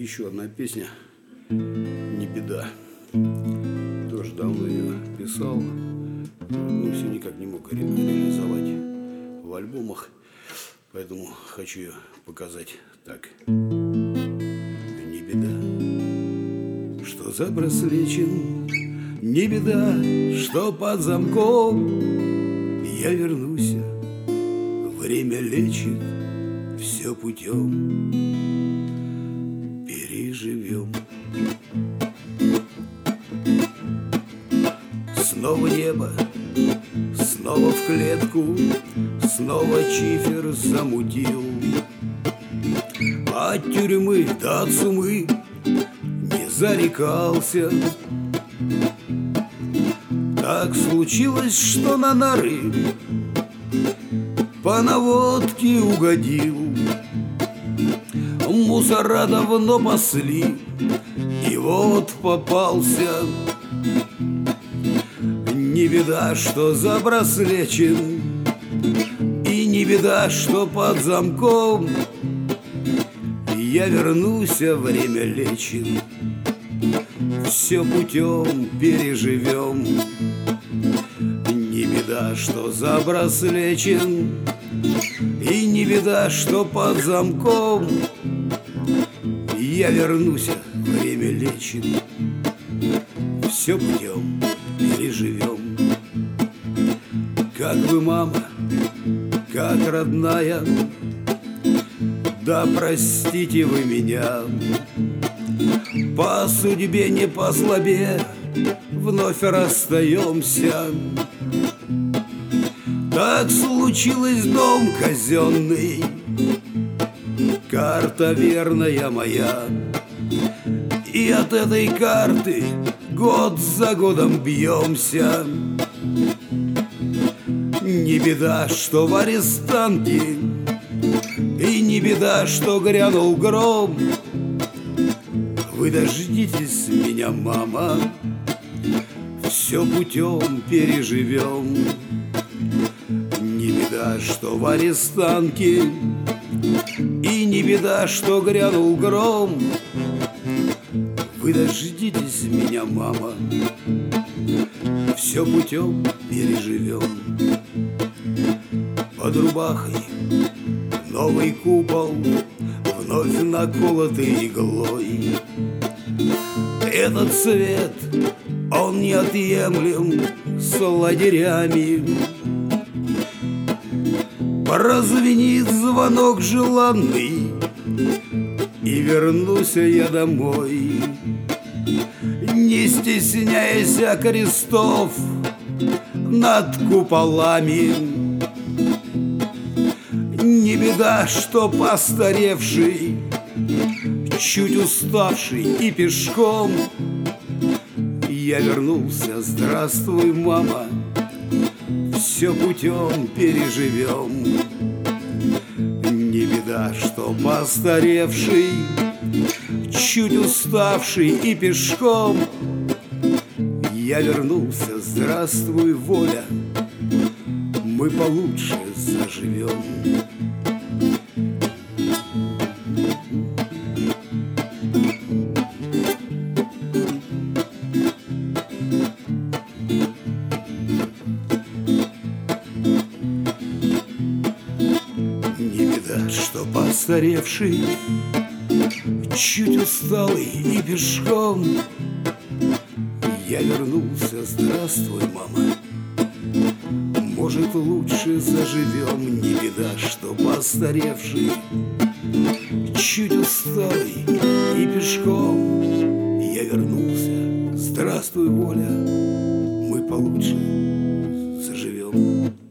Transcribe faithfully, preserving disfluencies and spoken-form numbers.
еще одна песня «Не беда». Тоже давно ее писал, но все никак не мог ре- реализовать в альбомах. Поэтому хочу ее показать так. Не беда, что забраслечен, не беда, что под замком. Я вернусь, время лечит, все путем переживем. Снова небо, снова в клетку, снова чифер замутил. От тюрьмы до цумы не зарекался. Так случилось, что на нары по наводке угодил. Мусора давно пасли, и вот попался. Не беда, что забраслечен, и не беда, что под замком. Я вернусь, а время лечит, все путем переживем. Не беда, что забраслечен, и не беда, что под замком. Я вернусь, время лечит, все путем переживем. Как вы, мама, как родная, да простите вы меня. По судьбе не по злобе вновь расстаемся. Так случилось, дом казенный, карта верная моя. И от этой карты год за годом бьемся. Не беда, что в арестанте, и не беда, что грянул гром. Вы дождитесь меня, мама, все путем переживем. Не беда, что в арестанке, и не беда, что грянул гром. Вы дождитесь меня, мама, все путем переживем. Под рубахой новый купол, вновь наколотый иглой. Этот свет, он неотъемлем с лагерями. Прозвенит звонок желанный, и вернусь я домой, не стесняясь крестов над куполами. Не беда, что постаревший, чуть уставший и пешком. Я вернулся, здравствуй, мама, все путем переживем. Не беда, что постаревший, чуть уставший и пешком. Я вернулся, здравствуй, воля, мы получше заживем. Не беда, что постаревший, чуть усталый и пешком. Я вернулся, здравствуй, мама, может, лучше заживем. Не беда, что постаревший, чуть усталый и пешком. Я вернулся, здравствуй, воля, мы получше заживем.